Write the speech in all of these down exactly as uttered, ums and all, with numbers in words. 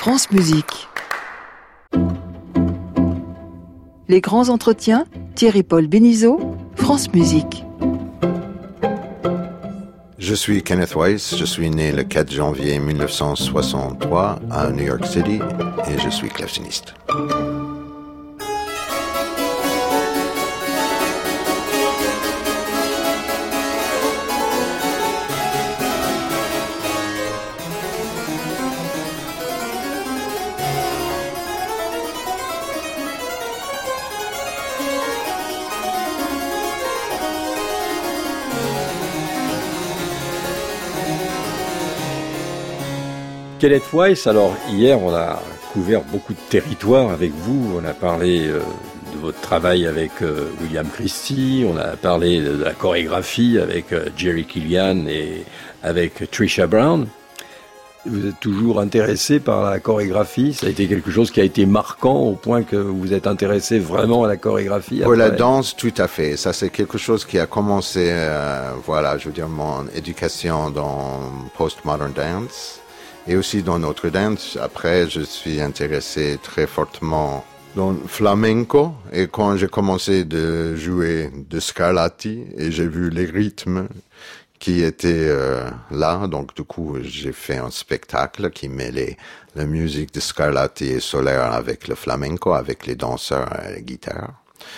France Musique. Les grands entretiens, Thierry-Paul Bénizeau, France Musique. Je suis Kenneth Weiss, je suis né le quatre janvier mille neuf cent soixante-trois à New York City et je suis claveciniste. Kenneth Weiss, alors hier on a couvert beaucoup de territoires avec vous, on a parlé euh, de votre travail avec euh, William Christie, on a parlé de, de la chorégraphie avec euh, Jerry Killian et avec Trisha Brown. Vous êtes toujours intéressé par la chorégraphie? Ça a été quelque chose qui a été marquant au point que vous vous êtes intéressé vraiment à la chorégraphie? Pour la danse, tout à fait. Ça, c'est quelque chose qui a commencé, euh, voilà, je veux dire, mon éducation dans Postmodern Dance. Et aussi dans notre dance. Après, je suis intéressé très fortement dans le flamenco. Et quand j'ai commencé de jouer de Scarlatti, et j'ai vu les rythmes qui étaient euh, là, donc du coup, j'ai fait un spectacle qui mêlait la musique de Scarlatti et Soler avec le flamenco, avec les danseurs et la guitare.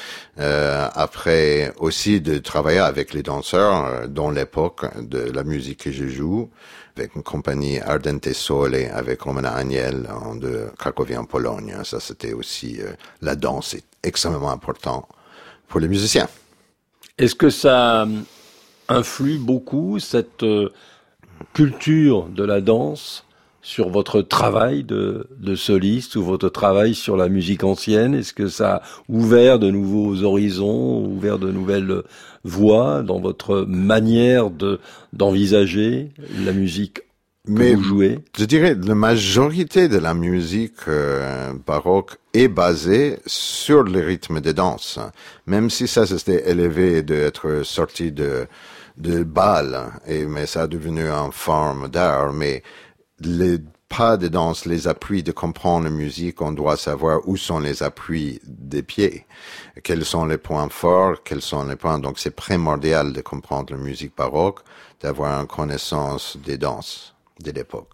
Euh, après aussi de travailler avec les danseurs euh, dans l'époque de la musique que je joue, avec une compagnie Ardente Sole, avec Romana Aniel de Cracovie en Pologne. Ça, c'était aussi, euh, la danse est extrêmement important pour les musiciens. Est-ce que ça influe beaucoup, cette euh, culture de la danse, sur votre travail de, de soliste ou votre travail sur la musique ancienne? Est-ce que ça a ouvert de nouveaux horizons, ouvert de nouvelles voies dans votre manière de, d'envisager la musique que Mais vous jouez? Je dirais la majorité de la musique euh, baroque est basée sur le rythme de danse. Même si ça s'était élevé d'être sorti de, de bal, et, mais ça a devenu une forme d'art, mais les pas de danse, les appuis de comprendre la musique, on doit savoir où sont les appuis des pieds, quels sont les points forts, quels sont les points. Donc c'est primordial de comprendre la musique baroque, d'avoir une connaissance des danses de l'époque.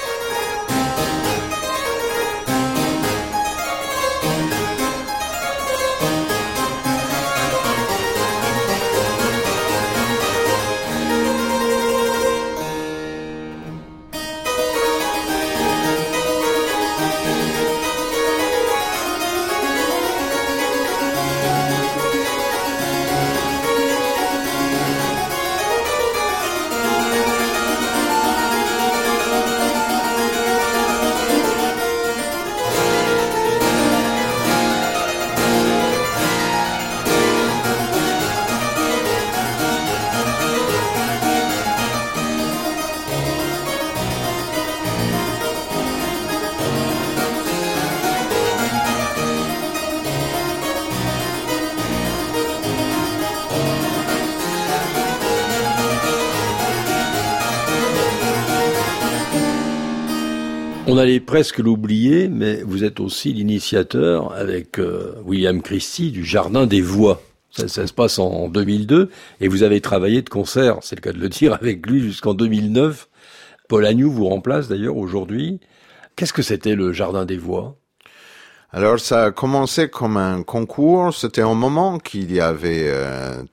On allait presque l'oublier, mais vous êtes aussi l'initiateur avec euh, William Christie du Jardin des Voix. Ça, ça se passe en deux mille deux et vous avez travaillé de concert, c'est le cas de le dire, avec lui jusqu'en deux mille neuf. Paul Agnew vous remplace d'ailleurs aujourd'hui. Qu'est-ce que c'était le Jardin des Voix? Alors ça a commencé comme un concours. C'était un moment qu'il y avait euh,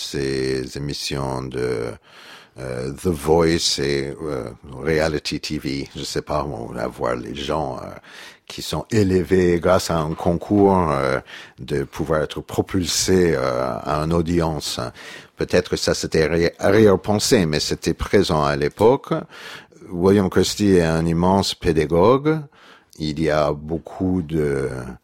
ces émissions de Uh, The Voice et uh, Reality T V, je sais pas, on va voir les gens uh, qui sont élevés grâce à un concours uh, de pouvoir être propulsés uh, à une audience. Peut-être que ça c'était arrière-pensé, mais c'était présent à l'époque. William Christie est un immense pédagogue. Il y a beaucoup de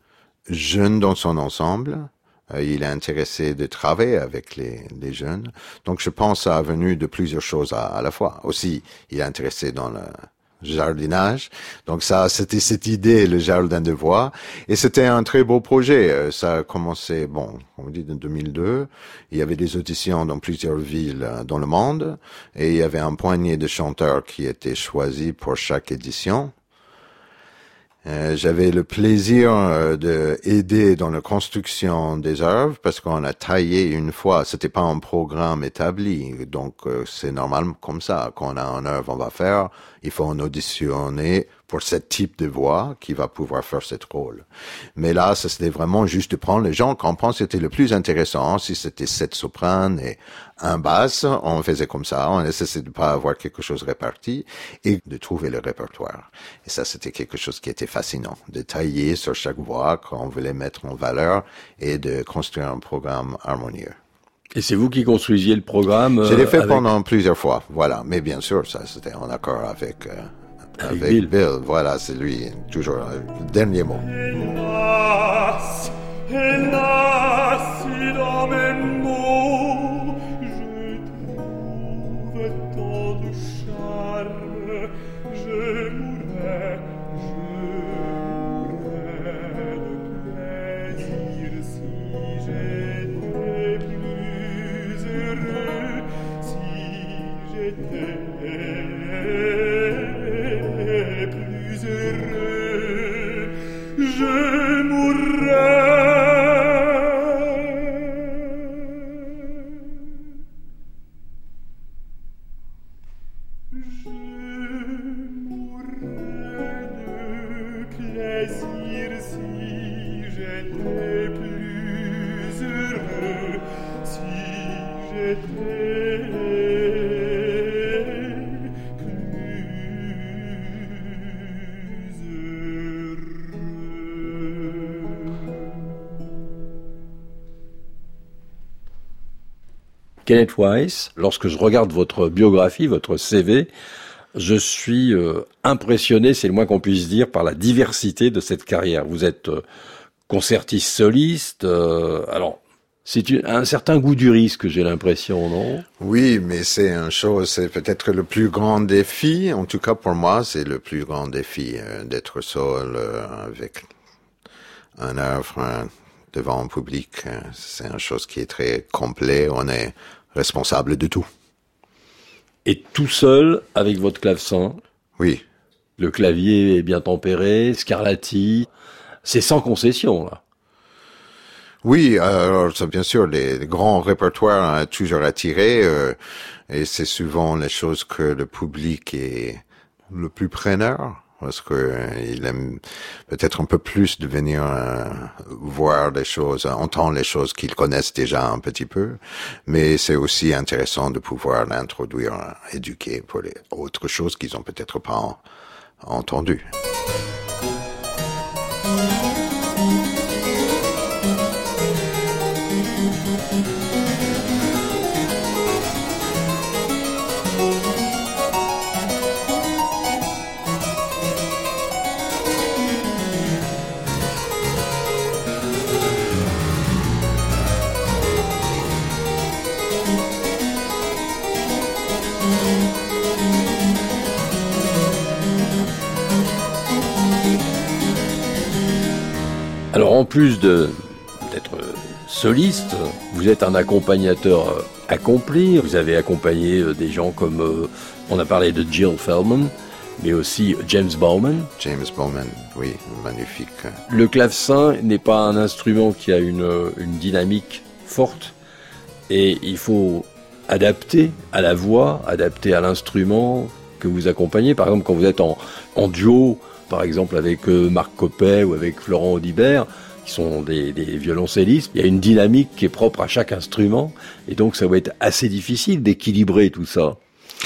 jeunes dans son ensemble. Il est intéressé de travailler avec les, les jeunes. Donc, je pense que ça a venu de plusieurs choses à, à la fois. Aussi, il est intéressé dans le jardinage. Donc, ça, c'était cette idée, le jardin de voix. Et c'était un très beau projet. Ça a commencé, bon, on dit en deux mille deux. Il y avait des auditions dans plusieurs villes dans le monde. Et il y avait un poignet de chanteurs qui étaient choisis pour chaque édition. Euh, j'avais le plaisir euh, de aider dans la construction des œuvres parce qu'on a taillé une fois. C'était pas un programme établi, donc euh, c'est normal comme ça. Quand on a une œuvre, on va faire. Il faut en auditionner pour ce type de voix qui va pouvoir faire ce rôle. Mais là, ça c'était vraiment juste de prendre les gens qu'on pense c'était le plus intéressant. Si c'était sept sopranes et un basse, on faisait comme ça. On essayait de pas avoir quelque chose réparti et de trouver le répertoire. Et ça, c'était quelque chose qui était fascinant, de tailler sur chaque voix qu'on voulait mettre en valeur et de construire un programme harmonieux. Et c'est vous qui construisiez le programme? Je l'ai fait avec... pendant plusieurs fois, voilà. Mais bien sûr, ça, c'était en accord avec, euh, avec, avec Bill. Bill. Voilà, c'est lui, toujours euh, le dernier mot. Hélas, hélas, dans mes mots, je trouve tant de charme, je mourrais, je mourrais de plaisir si j'étais plus heureux, si j'étais plus heureux, je mourrais. Je mourrais de plaisir si j'étais plus heureux, si j'étais Kenneth Weiss, lorsque je regarde votre biographie, votre C V, je suis euh, impressionné, c'est le moins qu'on puisse dire, par la diversité de cette carrière. Vous êtes euh, concertiste soliste, euh, alors c'est une, un certain goût du risque, j'ai l'impression, non? Oui, mais c'est une chose, c'est peut-être le plus grand défi, en tout cas pour moi, c'est le plus grand défi, euh, d'être seul euh, avec un œuvre euh, devant un public. Euh, c'est une chose qui est très complète, on est responsable de tout. Et tout seul, avec votre clavecin? Oui. Le clavier est bien tempéré, Scarlatti, c'est sans concession, là. Oui, alors ça, bien sûr, les, les grands répertoires ont toujours attiré, euh, et c'est souvent les choses que le public est le plus preneur, parce que euh, il aime peut-être un peu plus de venir euh, voir les choses, entendre les choses qu'ils connaissent déjà un petit peu, mais c'est aussi intéressant de pouvoir l'introduire, éduquer pour les autres choses qu'ils ont peut-être pas en, entendues. Alors en plus de d'être soliste, vous êtes un accompagnateur accompli. Vous avez accompagné des gens comme, euh, on a parlé de Jill Feldman, mais aussi James Bowman. James Bowman, oui, magnifique. Le clavecin n'est pas un instrument qui a une, une dynamique forte et il faut adapter à la voix, adapter à l'instrument que vous accompagnez. Par exemple, quand vous êtes en, en duo, par exemple avec Marc Coppet ou avec Florent Audibert, qui sont des, des violoncellistes, il y a une dynamique qui est propre à chaque instrument, et donc ça va être assez difficile d'équilibrer tout ça.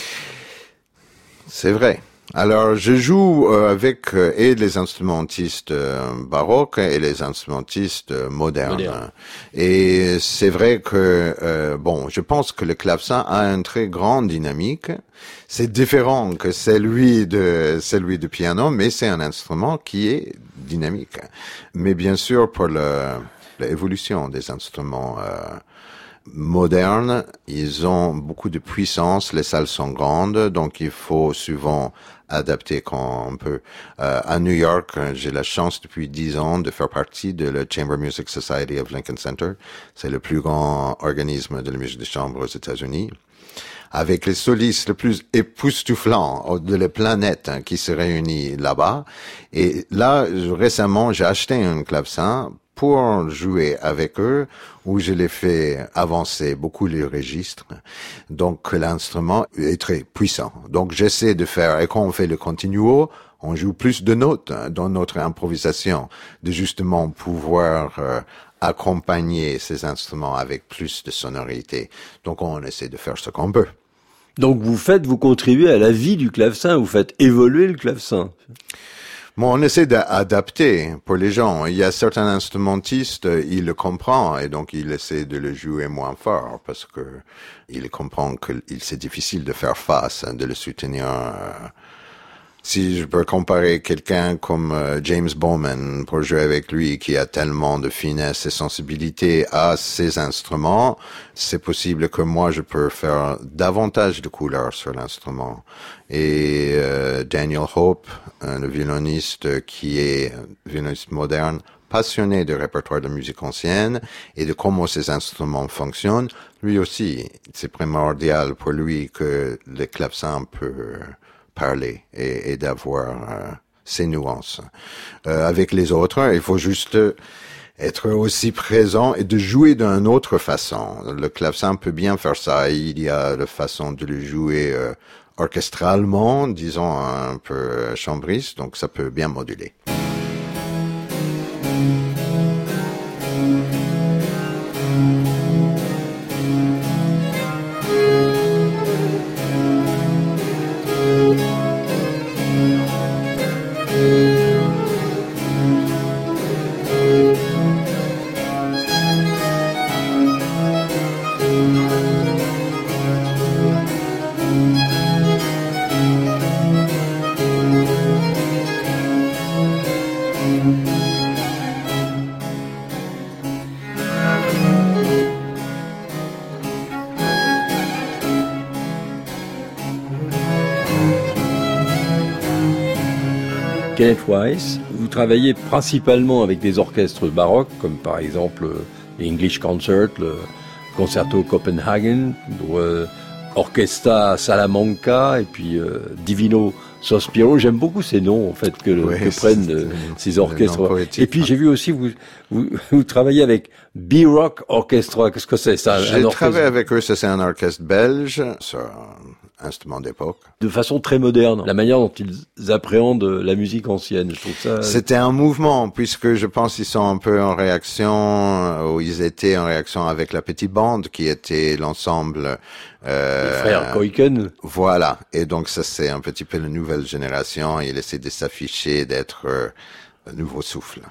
C'est vrai. Alors, je joue euh, avec euh, et les instrumentistes euh, baroques et les instrumentistes euh, modernes. Moderne. Et c'est vrai que, euh, bon, je pense que le clavecin a une très grande dynamique. C'est différent que celui de celui de piano, mais c'est un instrument qui est dynamique. Mais bien sûr, pour le, l'évolution des instruments euh, modernes, ils ont beaucoup de puissance, les salles sont grandes, donc il faut souvent adapter quand on peut. Euh, à New York, j'ai la chance depuis dix ans de faire partie de la Chamber Music Society of Lincoln Center. C'est le plus grand organisme de la musique de chambre aux États-Unis, avec les solistes les plus époustouflants de la planète hein, qui se réunissent là-bas. Et là, récemment, j'ai acheté un clavecin pour jouer avec eux, où je les fais avancer beaucoup les registres. Donc, l'instrument est très puissant. Donc, j'essaie de faire, et quand on fait le continuo, on joue plus de notes hein, dans notre improvisation, de justement pouvoir euh, accompagner ces instruments avec plus de sonorité. Donc, on essaie de faire ce qu'on peut. Donc, vous faites, vous contribuez à la vie du clavecin, vous faites évoluer le clavecin. Bon, on essaie d'adapter pour les gens. Il y a certains instrumentistes, ils le comprennent et donc ils essaient de le jouer moins fort parce que ils comprennent que c'est difficile de faire face, de le soutenir. Si je peux comparer quelqu'un comme James Bowman pour jouer avec lui, qui a tellement de finesse et sensibilité à ses instruments, c'est possible que moi je peux faire davantage de couleurs sur l'instrument. Et euh, Daniel Hope, le violoniste qui est un violoniste moderne, passionné de répertoire de musique ancienne et de comment ces instruments fonctionnent, lui aussi, c'est primordial pour lui que le clavecin peut parler et, et d'avoir euh, ces nuances. Euh, avec les autres, il faut juste être aussi présent et de jouer d'une autre façon. Le clavecin peut bien faire ça. Il y a la façon de le jouer euh, orchestralement, disons un peu chambriste, donc ça peut bien moduler. Kenneth Weiss, vous travaillez principalement avec des orchestres baroques, comme par exemple l'English Concert, le Concerto Copenhagen, euh, Orchestra Salamanca et puis euh, Divino Sospiro. J'aime beaucoup ces noms en fait que, oui, que prennent euh, ces orchestres. Et puis j'ai vu aussi vous vous, vous travaillez avec B-Rock Orchestra. Qu'est-ce que c'est ça? J'ai travaillé avec eux. Ça c'est un orchestre belge. Ça, instrument d'époque. De façon très moderne, la manière dont ils appréhendent la musique ancienne, je trouve ça... C'était un mouvement, puisque je pense qu'ils sont un peu en réaction, ou ils étaient en réaction avec la petite bande qui était l'ensemble... Euh, Les frères Koiken. Voilà, et donc ça c'est un petit peu la nouvelle génération, il essaie de s'afficher, d'être euh, un nouveau souffle.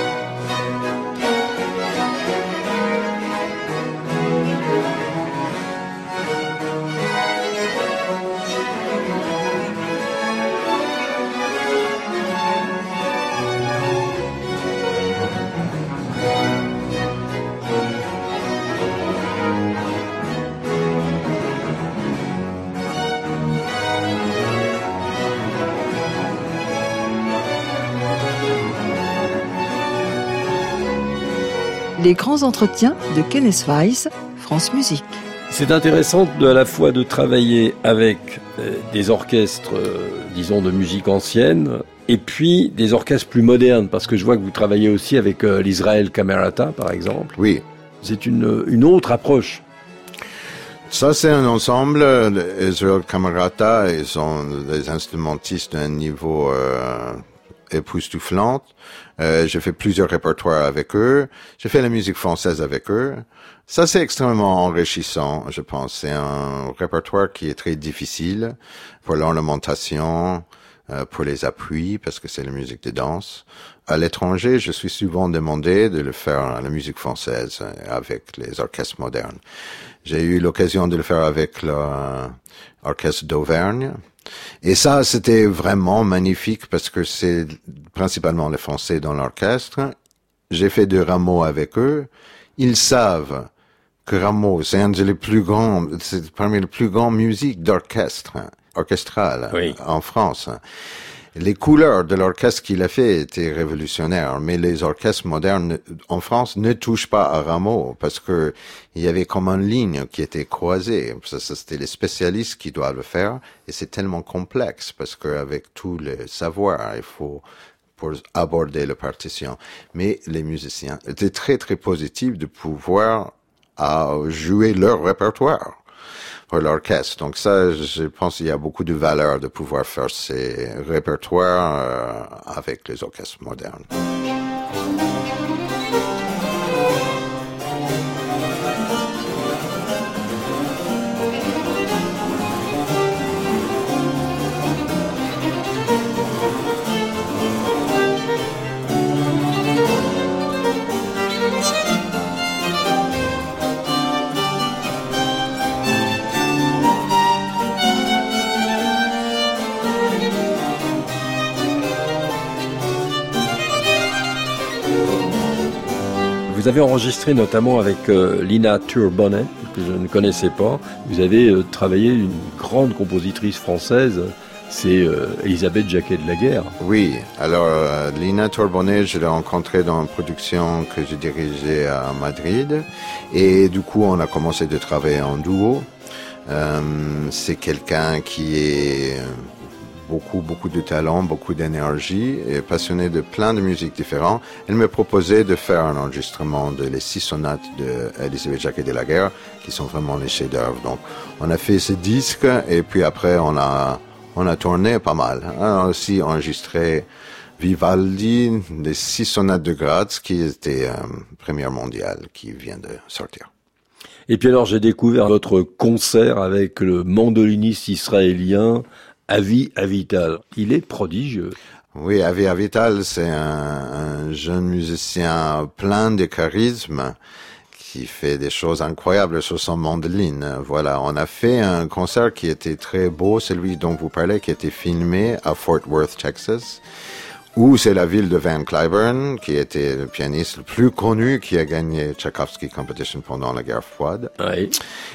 Les grands entretiens de Kenneth Weiss, France Musique. C'est intéressant de, à la fois de travailler avec euh, des orchestres, euh, disons, de musique ancienne, et puis des orchestres plus modernes, parce que je vois que vous travaillez aussi avec euh, l'Israel Camerata, par exemple. Oui. C'est une, une autre approche. Ça, c'est un ensemble. L'Israel Camerata, ils sont des instrumentistes d'un niveau euh, époustouflant. Euh, j'ai fait plusieurs répertoires avec eux. J'ai fait la musique française avec eux. Ça, c'est extrêmement enrichissant, je pense. C'est un répertoire qui est très difficile pour l'ornementation, euh, pour les appuis, parce que c'est la musique de danse. À l'étranger, je suis souvent demandé de le faire à la musique française avec les orchestres modernes. J'ai eu l'occasion de le faire avec l'orchestre d'Auvergne. Et ça, c'était vraiment magnifique parce que c'est principalement les Français dans l'orchestre. J'ai fait deux Rameau avec eux. Ils savent que Rameau, c'est un des plus grands, c'est parmi les plus grandes musiques d'orchestre orchestrale oui. en France. Les couleurs de l'orchestre qu'il a fait étaient révolutionnaires, mais les orchestres modernes en France ne touchent pas à Rameau parce que il y avait comme une ligne qui était croisée. Ça, ça, c'était les spécialistes qui doivent le faire et c'est tellement complexe parce qu'avec tout le savoir, il faut pour aborder la partition. Mais les musiciens étaient très très positifs de pouvoir à jouer leur répertoire pour l'orchestre. Donc ça, je pense qu'il y a beaucoup de valeur de pouvoir faire ces répertoires euh, avec les orchestres modernes. Vous avez enregistré notamment avec euh, Lina Turbonnet, que je ne connaissais pas. Vous avez euh, travaillé une grande compositrice française, c'est euh, Elisabeth Jacquet de la Guerre. Oui, alors euh, Lina Turbonnet, je l'ai rencontrée dans une production que j'ai dirigée à Madrid. Et du coup, on a commencé de travailler en duo. Euh, c'est quelqu'un qui est beaucoup, beaucoup de talent, beaucoup d'énergie et passionné de plein de musiques différentes. Elle me proposait de faire un enregistrement de les six sonates de Elisabeth Jacquet de la Guerre, qui sont vraiment les chefs-d'œuvre. Donc, on a fait ce disque et puis après, on a, on a tourné pas mal. On a aussi enregistré Vivaldi, les six sonates de Graz, qui était euh, première mondiale, qui vient de sortir. Et puis alors, j'ai découvert votre concert avec le mandoliniste israélien Avi Avital. Il est prodigieux. Oui, Avi Avital, c'est un, un jeune musicien plein de charisme qui fait des choses incroyables sur son mandoline. Voilà, on a fait un concert qui était très beau, celui dont vous parlez, qui était filmé à Fort Worth, Texas, où c'est la ville de Van Cliburn, qui était le pianiste le plus connu, qui a gagné Tchaïkovsky Competition pendant la guerre froide. Oui.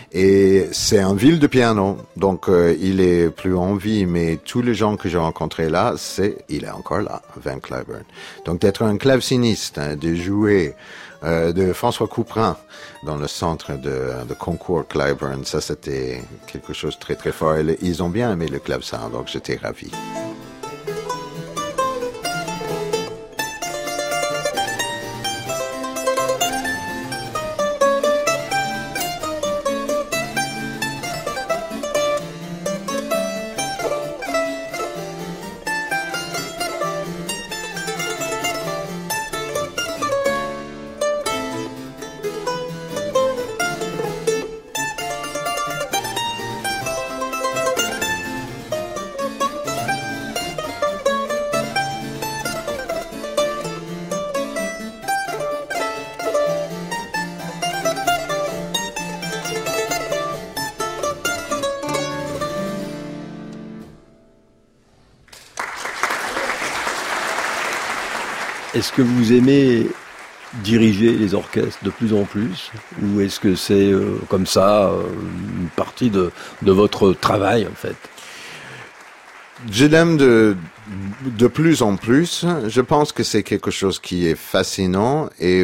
Et c'est une ville de piano, donc euh, il est plus en vie, mais tous les gens que j'ai rencontrés là, c'est, il est encore là, Van Cliburn. Donc d'être un claveciniste, hein, de jouer euh, de François Couperin dans le centre de, de concours Cliburn, ça c'était quelque chose de très très fort. Et ils ont bien aimé le clavecin, donc j'étais ravi. Est-ce que vous aimez diriger les orchestres de plus en plus, ou est-ce que c'est euh, comme ça euh, une partie de, de votre travail en fait? Je l'aime de, de plus en plus. Je pense que c'est quelque chose qui est fascinant et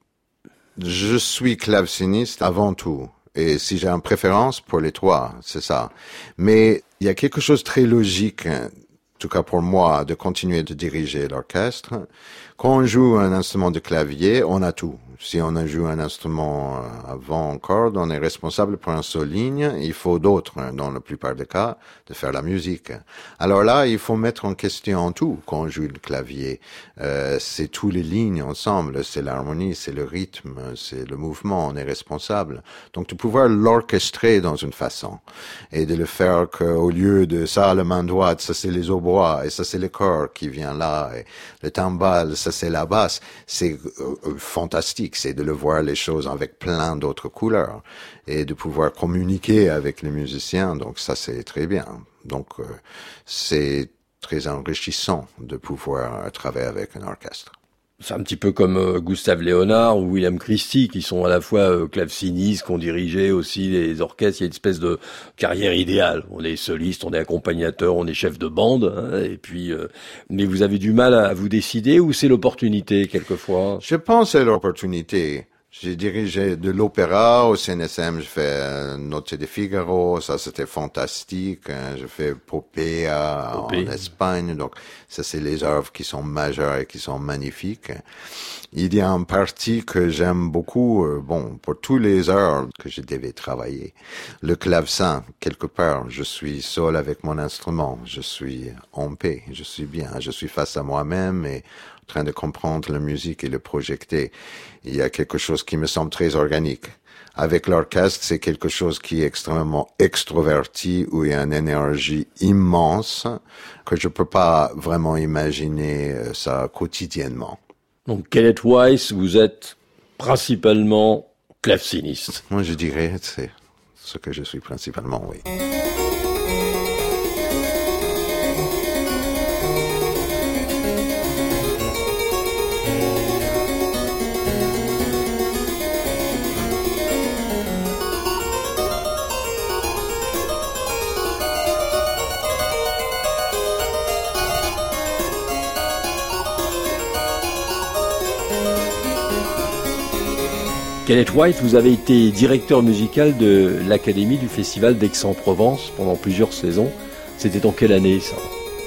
je suis claveciniste avant tout. Et si j'ai une préférence pour les trois, c'est ça. Mais il y a quelque chose de très logique, en tout cas pour moi, de continuer de diriger l'orchestre. Quand on joue un instrument de clavier, on a tout. Si on a joué un instrument avant en corde, on est responsable pour un seul ligne. Il faut d'autres, dans la plupart des cas, de faire la musique. Alors là, il faut mettre en question tout quand on joue le clavier. Euh, c'est tous les lignes ensemble, c'est l'harmonie, c'est le rythme, c'est le mouvement, on est responsable. Donc de pouvoir l'orchestrer dans une façon et de le faire qu'au lieu de ça, la main droite, ça c'est les hautbois et ça c'est le corps qui vient là et le timbal, ça c'est la basse. C'est euh, fantastique. C'est de le voir les choses avec plein d'autres couleurs et de pouvoir communiquer avec les musiciens. Donc ça, c'est très bien. Donc euh, c'est très enrichissant de pouvoir travailler avec un orchestre. C'est un petit peu comme euh, Gustave Léonard ou William Christie, qui sont à la fois euh, clavecinistes, qui ont dirigé aussi les orchestres. Il y a une espèce de carrière idéale. On est soliste, on est accompagnateur, on est chef de bande. Hein, et puis, euh, mais vous avez du mal à, à vous décider, ou c'est l'opportunité quelquefois? Je pense que c'est l'opportunité. J'ai dirigé de l'opéra au C N S M, je fais Noche de Figaro, ça c'était fantastique. Hein. Je fais Popea Popée. en Espagne, donc ça c'est les œuvres qui sont majeures et qui sont magnifiques. Il y a une partie que j'aime beaucoup, euh, bon, pour tous les heures que je devais travailler. Le clavecin, quelque part, je suis seul avec mon instrument, je suis en paix, je suis bien, je suis face à moi-même et en train de comprendre la musique et le projeter. Il y a quelque chose qui me semble très organique. Avec l'orchestre, c'est quelque chose qui est extrêmement extroverti, où il y a une énergie immense, que je peux pas vraiment imaginer ça quotidiennement. Donc, Kenneth Weiss, vous êtes principalement claveciniste. Moi, je dirais, c'est ce que je suis principalement, oui. Kenneth Weiss, vous avez été directeur musical de l'Académie du Festival d'Aix-en-Provence pendant plusieurs saisons. C'était en quelle année, ça?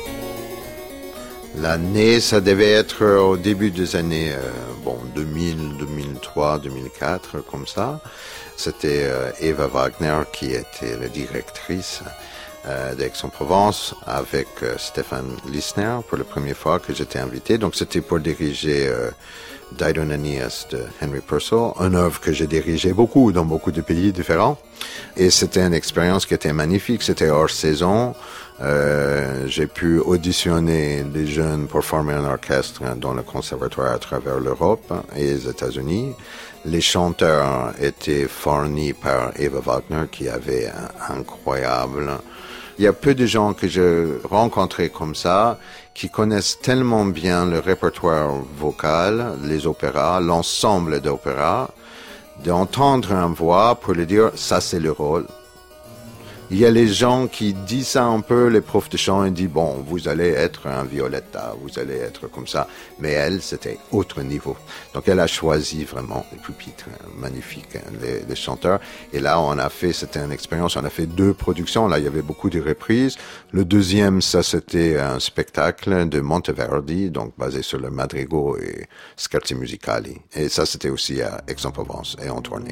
L'année, ça devait être au début des années, euh, bon, deux mille, deux mille trois, deux mille quatre, comme ça. C'était euh, Eva Wagner qui était la directrice euh, d'Aix-en-Provence avec euh, Stéphane Lissner pour la première fois que j'étais invité. Donc c'était pour diriger euh, Dido Aeneas de Henry Purcell, une œuvre que j'ai dirigée beaucoup dans beaucoup de pays différents. Et c'était une expérience qui était magnifique, c'était hors saison. Euh, j'ai pu auditionner des jeunes pour former un orchestre dans le conservatoire à travers l'Europe et les États-Unis. Les chanteurs étaient fournis par Eva Wagner qui avait un incroyable... Il y a peu de gens que j'ai rencontrés comme ça qui connaissent tellement bien le répertoire vocal, les opéras, l'ensemble d'opéras, d'entendre une voix pour lui dire « ça c'est le rôle ». Il y a les gens qui disent ça un peu, les profs de chant, ils disent « bon, vous allez être un Violetta, vous allez être comme ça ». Mais elle, c'était autre niveau. Donc elle a choisi vraiment les pupitres magnifiques, les, les chanteurs. Et là, on a fait, c'était une expérience, on a fait deux productions. Là, il y avait beaucoup de reprises. Le deuxième, ça, c'était un spectacle de Monteverdi, donc basé sur le Madrigo et Scherzi Musicali. Et ça, c'était aussi à Aix-en-Provence et en tournée.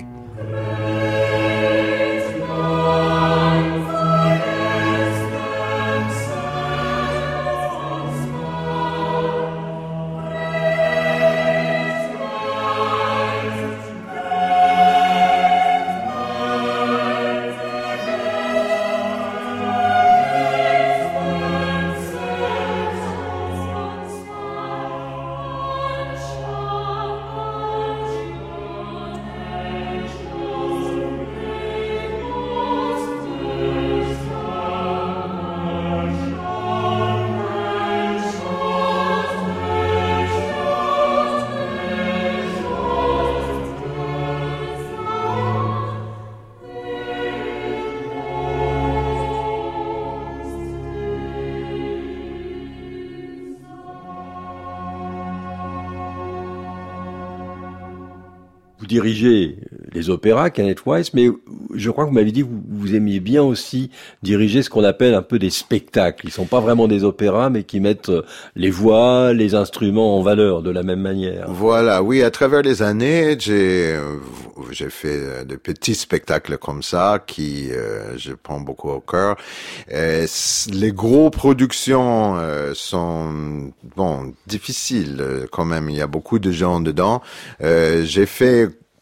Vous dirigez les opéras, Kenneth Weiss, mais je crois que vous m'avez dit que vous, vous aimiez bien aussi diriger ce qu'on appelle un peu des spectacles. Ils sont pas vraiment des opéras, mais qui mettent les voix, les instruments en valeur de la même manière. Voilà, oui, à travers les années, j'ai j'ai fait de petits spectacles comme ça qui euh, je prends beaucoup au cœur. Euh, les gros productions euh, sont bon difficiles quand même. Il y a beaucoup de gens dedans. Euh, j'ai fait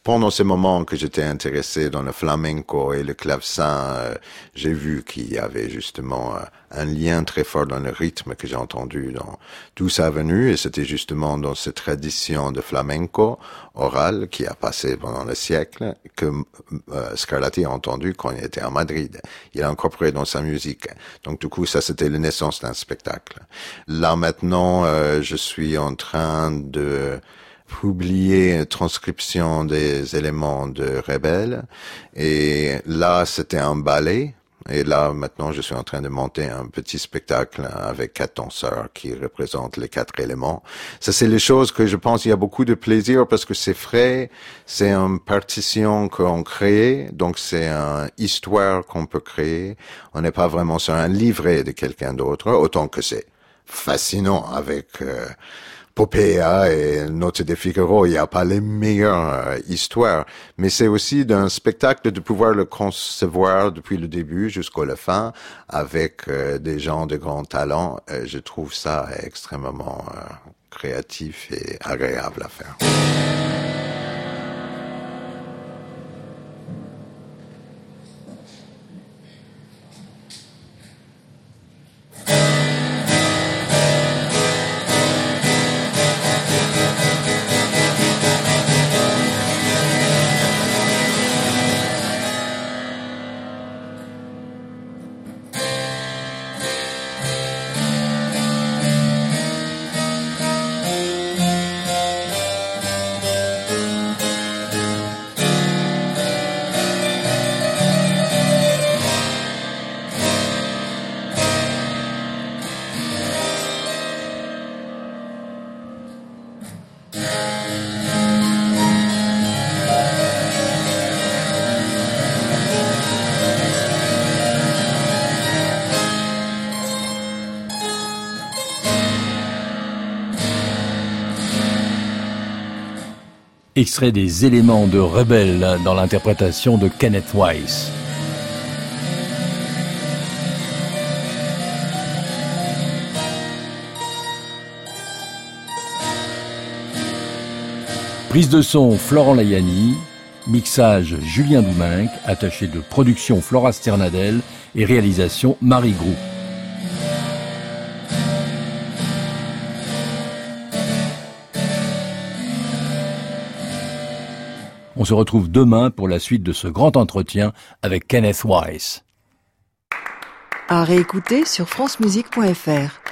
pendant ces moments que j'étais intéressé dans le flamenco et le clavecin, euh, j'ai vu qu'il y avait justement euh, un lien très fort dans le rythme que j'ai entendu dans tout ça venu, et c'était justement dans cette tradition de flamenco oral qui a passé pendant le siècle que euh, Scarlatti a entendu quand il était à Madrid. Il a incorporé dans sa musique. Donc du coup, ça c'était la naissance d'un spectacle. Là maintenant, euh, je suis en train de publier une transcription des éléments de Rebelle, et là c'était un ballet, et là maintenant je suis en train de monter un petit spectacle avec quatre danseurs qui représentent les quatre éléments. Ça c'est les choses que je pense il y a beaucoup de plaisir parce que c'est frais, c'est une partition qu'on crée, donc c'est une histoire qu'on peut créer. On n'est pas vraiment sur un livret de quelqu'un d'autre, autant que c'est fascinant avec euh, Popéa et Noce de Figaro, il n'y a pas les meilleures euh, histoires, mais c'est aussi d'un spectacle de pouvoir le concevoir depuis le début jusqu'à la fin avec euh, des gens de grand talent. Euh, je trouve ça extrêmement euh, créatif et agréable à faire. Extrait des éléments de Rebelle dans l'interprétation de Kenneth Weiss. Prise de son Florent Layani, mixage Julien Douminc, attaché de production Flora Sternadel et réalisation Marie Groux. On se retrouve demain pour la suite de ce grand entretien avec Kenneth Weiss. À réécouter sur francemusique point f r.